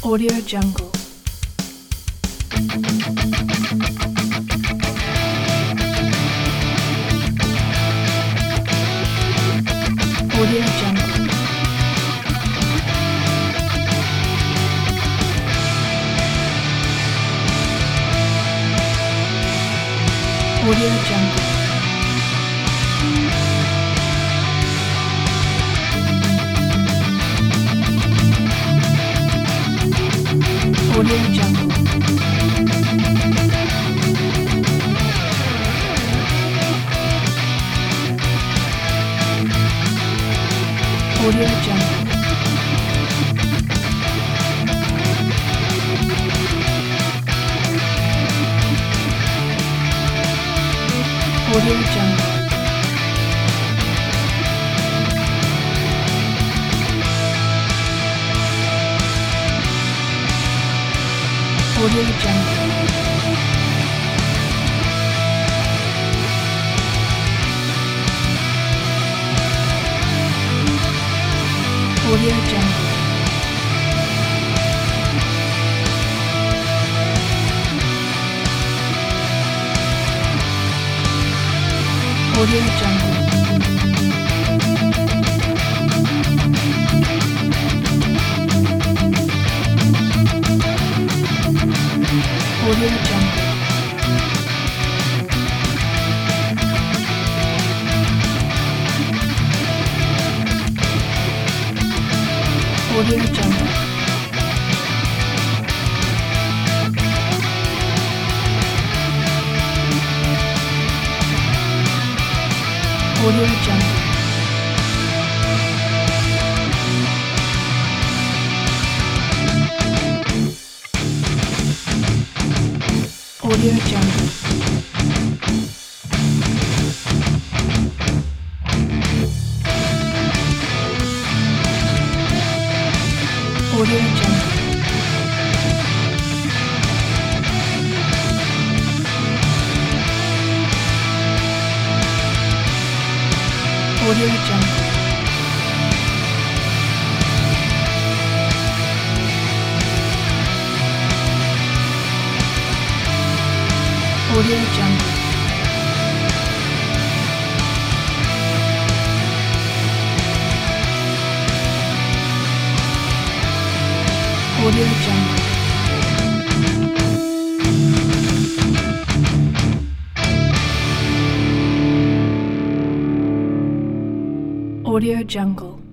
Audio Jungle. Audio Jungle. Audio Jungle. Audio Jungle. Audio Jungle. Audio Jungle. Audio Jungle. Audio Jungle. Audio Jungle. Audio Jungle. Audio Jungle. Audio Jungle. Audio Jungle. Audio Jungle. Audio Jungle. Audio Jungle. Audio Jungle. Audio Jungle.